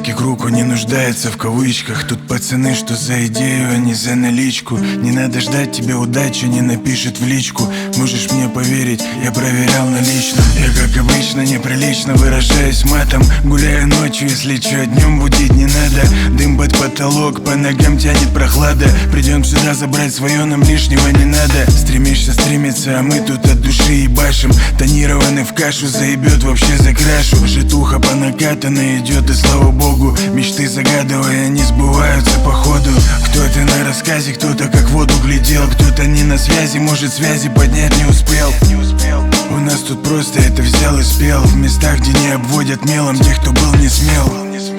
Поддержки кругу не нуждается в кавычках. Тут пацаны, что за идею, а не за наличку. Не надо ждать тебе удачи, не напишет в личку. Можешь мне поверить, я проверял на личном. Я как обычно неприлично выражаюсь матом. Гуляю ночью, если чё, днем будить не надо. Дым под потолок, по ногам тянет прохлада. Придем сюда забрать свое, нам лишнего не надо. Стремишься стремиться, а мы тут от души ебашим. Тонированный в кашу заебет, вообще закрашу. Житуха по накатанной идет, и слава богу. Мечты загадывая, они сбываются походу. Кто-то на рассказе, кто-то как в воду глядел. Кто-то не на связи, может связи поднять не успел. У нас тут просто это взял и спел. В местах, где не обводят мелом тех, кто был не смел.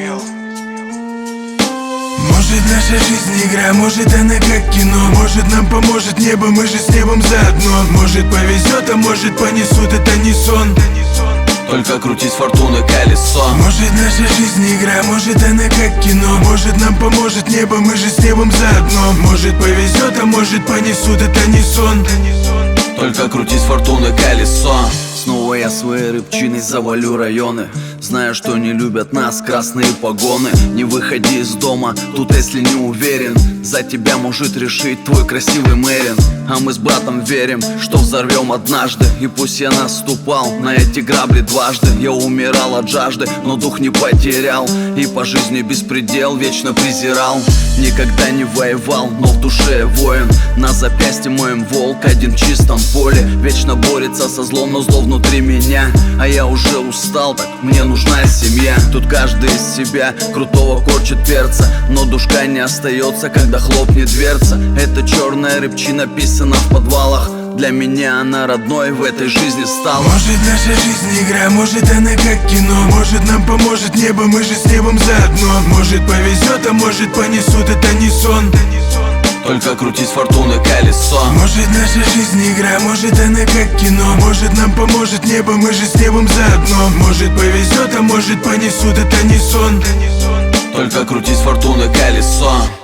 Может, наша жизнь игра, может она как кино. Может, нам поможет небо, мы же с небом заодно. Может, повезет, а может, понесут, это не сон. Только крутить фортуны колесо. Может, наша жизнь игра, может она как кино. Может, нам поможет небо, мы же с небом заодно. Может, повезет, а может, понесут, это не сон. Только крутить фортуны колесо. Снова я своей рыбчиной завалю районы. Знаю, что не любят нас красные погоны. Не выходи из дома, тут если не уверен. За тебя может решить твой красивый Мэрин. А мы с братом верим, что взорвем однажды. И пусть я наступал на эти грабли дважды. Я умирал от жажды, но дух не потерял. И по жизни беспредел вечно презирал. Никогда не воевал, но в душе воин. На запястье моем волк, один в чистом поле. Вечно борется со злом, но зло внутри меня. А я уже устал, так мне нужна семья. Тут каждый из себя крутого корчит перца. Но душка не остается, когда хлопнет дверца. Эта черная рыбчина написана в подвалах. Для меня она родной в этой жизни стала. Может, наша жизнь игра, может она как кино. Может, нам поможет небо, мы же с небом заодно. Может, повезет, а может, понесут, это не сон. Только крутить фортуны колесо. Может, наша жизнь игра, может она как кино. Может, нам поможет небо, мы же с небом заодно. Может, повезет, а может, понесут, это не сон. Только крутить фортуны колесо.